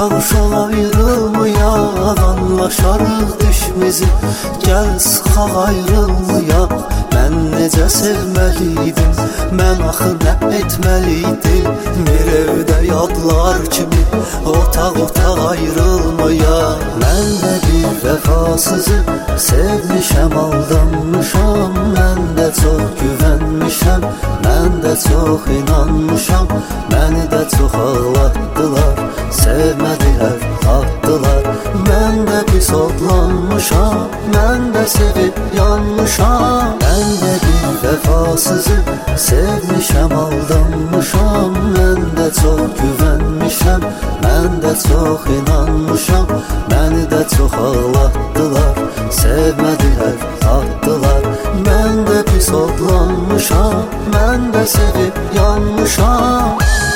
uşaq ayrılmayaq, anlaşarıq düşmizi, gəl sıxaq ayrılmayaq. Mən necə sevməliydim, mən axı nə etməliydim? Bir evdə yadlar kimi otaq ayrılmayaq. Mən də bir vəfasızı sevmişəm, aldanmışam. Mən də çox güvənmişəm, mən də çox inanmışam. Məni də çox ağlatdılar, sevmədilər, atdılar. Mən də pis odlanmışam, mən də sevib yanmışam. Mən də bir vəfasızı sevmişəm, aldanmışam. Mən də çox güvənmişəm, mən də çox inanmışam. Məni də çox ağlatdılar, sevmədilər, atdılar. Mən də pis odlanmışam, mən də sevib yanmışam.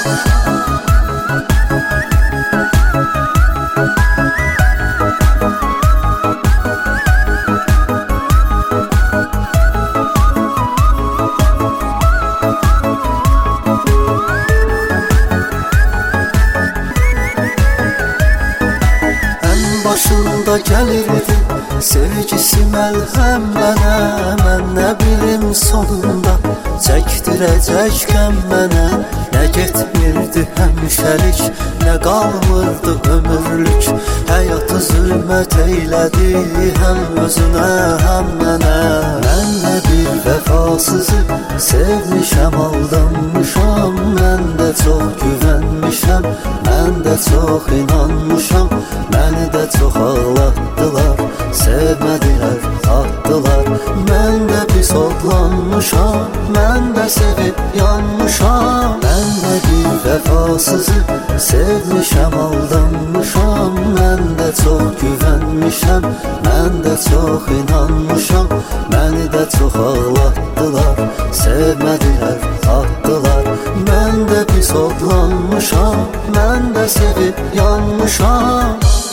Başında gəlirdi sevgisi məlhəm mənə. Mən nə bilim sonunda çəkdirəcəkəm mənə. Nə getmirdi həmişəlik, nə qalmırdı ömürlük. Həyatı zülmət eylədi həm özünə, həm mənə. Mən də bir vəfasızı sevmişəm, aldanmışam. Mən də çox güvənmişəm, mən də çox inanmışam. Məni də çox ağlatdılar, sevmədilər, atdılar. Mən də pis odlanmışam, mən də sevib yanmışam. Mən də bir vəfasızı sevmişəm, aldanmışam. Mən də çox güvənmişəm, mən də çox inanmışam. Məni də çox ağlatdılar, sevmədilər, atdılar. Mən də pis odlanmışam, mən də sevib yanmışam.